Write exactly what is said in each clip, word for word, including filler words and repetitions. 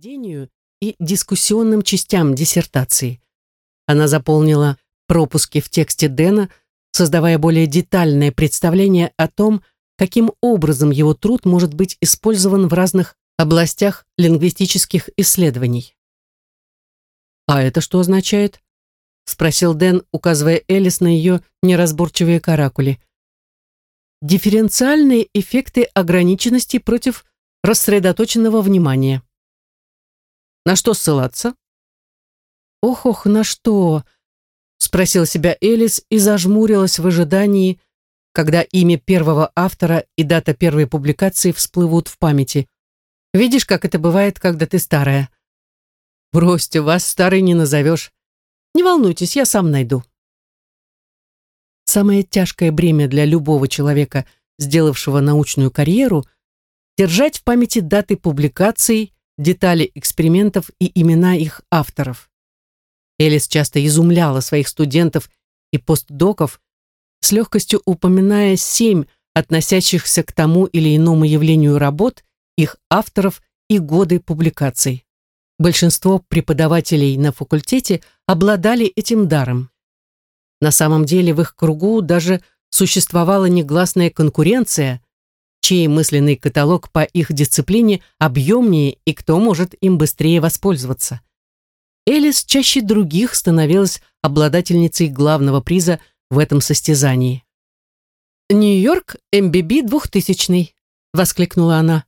введению и дискуссионным частям диссертации. Она заполнила пропуски в тексте Дэна, создавая более детальное представление о том, каким образом его труд может быть использован в разных областях лингвистических исследований. «А это что означает?» — спросил Дэн, указывая Элис на ее неразборчивые каракули. «Дифференциальные эффекты ограниченности против рассредоточенного внимания». «На что ссылаться?» «Ох-ох, на что?» — спросила себя Элис и зажмурилась в ожидании, когда имя первого автора и дата первой публикации всплывут в памяти. «Видишь, как это бывает, когда ты старая?» «Бросьте, вас старой не назовешь. Не волнуйтесь, я сам найду». Самое тяжкое бремя для любого человека, сделавшего научную карьеру, держать в памяти даты публикаций, детали экспериментов и имена их авторов. Элис часто изумляла своих студентов и постдоков, с легкостью упоминая семь относящихся к тому или иному явлению работ, их авторов и годы публикаций. Большинство преподавателей на факультете обладали этим даром. На самом деле в их кругу даже существовала негласная конкуренция, чей мысленный каталог по их дисциплине объемнее и кто может им быстрее воспользоваться. Элис чаще других становилась обладательницей главного приза в этом состязании. «Нью-Йорк, эм би би двухтысячный», — воскликнула она.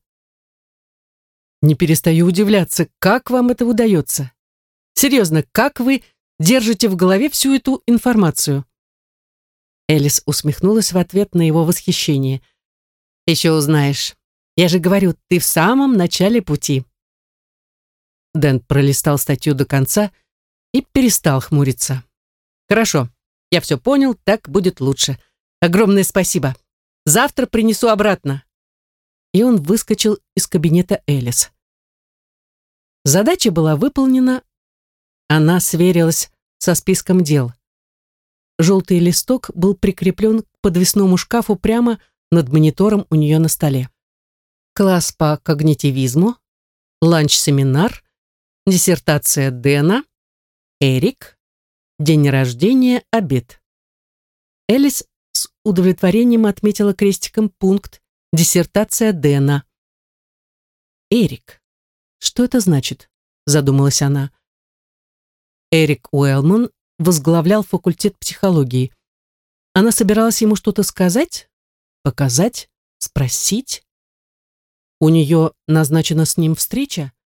«Не перестаю удивляться, как вам это удается. Серьезно, как вы держите в голове всю эту информацию?» Элис усмехнулась в ответ на его восхищение. «Еще узнаешь. Я же говорю, ты в самом начале пути». Дэн пролистал статью до конца и перестал хмуриться. «Хорошо, я все понял, так будет лучше. Огромное спасибо. Завтра принесу обратно». И он выскочил из кабинета Элис. Задача была выполнена. Она сверилась со списком дел. Желтый листок был прикреплен к подвесному шкафу прямо над монитором у нее на столе. Класс по когнитивизму, ланч-семинар, диссертация Дэна, Эрик, день рождения, обед. Элис с удовлетворением отметила крестиком пункт «Диссертация Дэна». Эрик. Что это значит? Задумалась она. Эрик Уэллман возглавлял факультет психологии. Она собиралась ему что-то сказать, показать, спросить. У нее назначена с ним встреча?